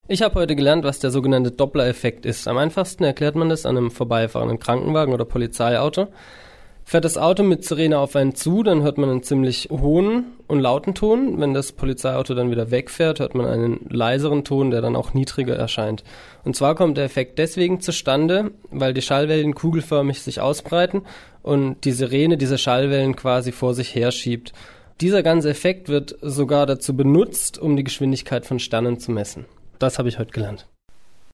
Ich habe heute gelernt, was der sogenannte Doppler-Effekt ist. Am einfachsten erklärt man das an einem vorbeifahrenden Krankenwagen oder Polizeiauto. Fährt das Auto mit Sirene auf einen zu, dann hört man einen ziemlich hohen und lauten Ton. Wenn das Polizeiauto dann wieder wegfährt, hört man einen leiseren Ton, der dann auch niedriger erscheint. Und zwar kommt der Effekt deswegen zustande, weil die Schallwellen kugelförmig sich ausbreiten und die Sirene diese Schallwellen quasi vor sich herschiebt. Dieser ganze Effekt wird sogar dazu benutzt, um die Geschwindigkeit von Sternen zu messen. Das habe ich heute gelernt.